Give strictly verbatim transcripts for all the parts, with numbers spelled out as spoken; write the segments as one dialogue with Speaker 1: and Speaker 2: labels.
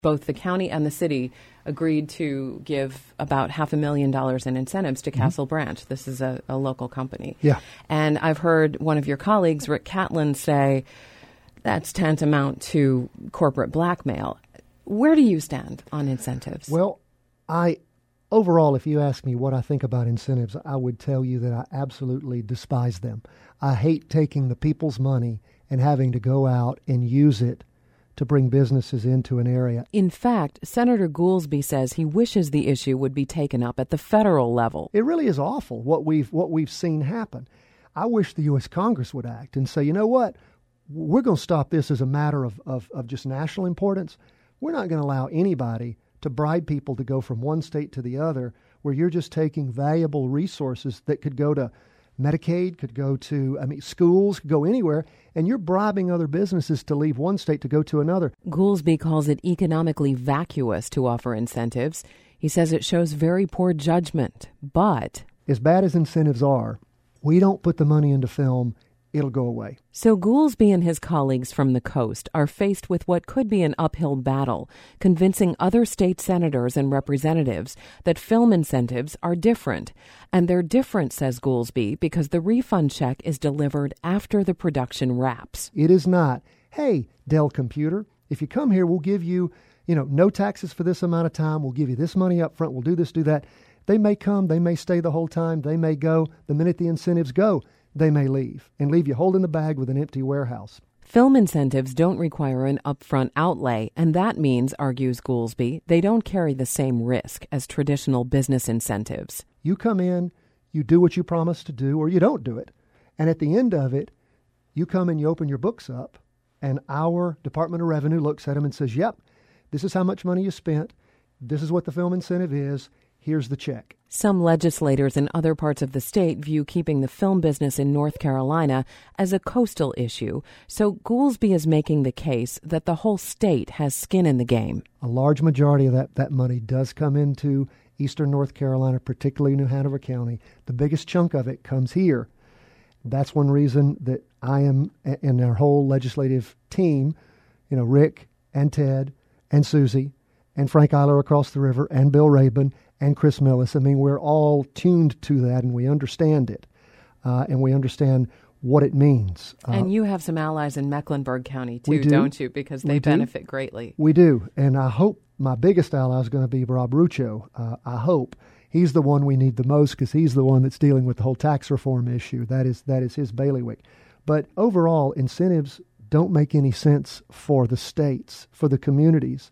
Speaker 1: Both the county and the city agreed to give about half a million dollars in incentives to Castle mm-hmm. Branch. This is a, a local company.
Speaker 2: Yeah.
Speaker 1: And I've heard one of your colleagues, Rick Catlin, say that's tantamount to corporate blackmail. Where do you stand on incentives?
Speaker 2: Well, I overall, if you ask me what I think about incentives, I would tell you that I absolutely despise them. I hate taking the people's money and having to go out and use it to bring businesses into an area.
Speaker 1: In fact, Senator Goolsbee says he wishes the issue would be taken up at the federal level.
Speaker 2: It really is awful what we've what we've seen happen. I wish the U S Congress would act and say, you know what, we're going to stop this as a matter of, of, of just national importance. We're not going to allow anybody to bribe people to go from one state to the other where you're just taking valuable resources that could go to Medicaid, could go to, I mean, schools, could go anywhere, and you're bribing other businesses to leave one state to go to another.
Speaker 1: Goolsbee calls it economically vacuous to offer incentives. He says it shows very poor judgment, but
Speaker 2: as bad as incentives are, we don't put the money into film, it'll go away.
Speaker 1: So Goolsbee and his colleagues from the coast are faced with what could be an uphill battle, convincing other state senators and representatives that film incentives are different. And they're different, says Goolsbee, because the refund check is delivered after the production wraps.
Speaker 2: It is not, hey, Dell Computer, if you come here, we'll give you, you know, no taxes for this amount of time. We'll give you this money up front. We'll do this, do that. They may come. They may stay the whole time. They may go. The minute the incentives go, they may leave and leave you holding the bag with an empty warehouse.
Speaker 1: Film incentives don't require an upfront outlay, and that means, argues Goolsbee, they don't carry the same risk as traditional business incentives.
Speaker 2: You come in, you do what you promised to do, or you don't do it. And at the end of it, you come and you open your books up, and our Department of Revenue looks at them and says, yep, this is how much money you spent. This is what the film incentive is. Here's the check.
Speaker 1: Some legislators in other parts of the state view keeping the film business in North Carolina as a coastal issue, so Goolsbee is making the case that the whole state has skin in the game.
Speaker 2: A large majority of that, that money does come into eastern North Carolina, particularly New Hanover County. The biggest chunk of it comes here. That's one reason that I am, and our whole legislative team, you know, Rick and Ted and Susie and Frank Eiler across the river and Bill Rabin and Chris Millis. I mean, we're all tuned to that, and we understand it, uh, and we understand what it means. Uh,
Speaker 1: and you have some allies in Mecklenburg County, too,
Speaker 2: do.
Speaker 1: don't you? Because they
Speaker 2: we
Speaker 1: benefit greatly.
Speaker 2: We do, and I hope my biggest ally is going to be Rob Rucho. Uh, I hope. He's the one we need the most because he's the one that's dealing with the whole tax reform issue. That is, that is his bailiwick. But overall, incentives don't make any sense for the states, for the communities,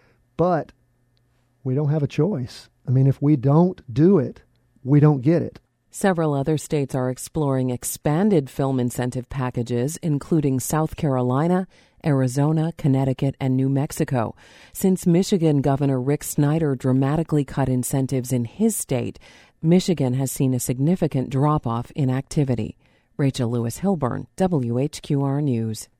Speaker 2: but we don't have a choice. I mean, if we don't do it, we don't get it.
Speaker 1: Several other states are exploring expanded film incentive packages, including South Carolina, Arizona, Connecticut, and New Mexico. Since Michigan Governor Rick Snyder dramatically cut incentives in his state, Michigan has seen a significant drop-off in activity. Rachel Lewis Hilburn, W H Q R News.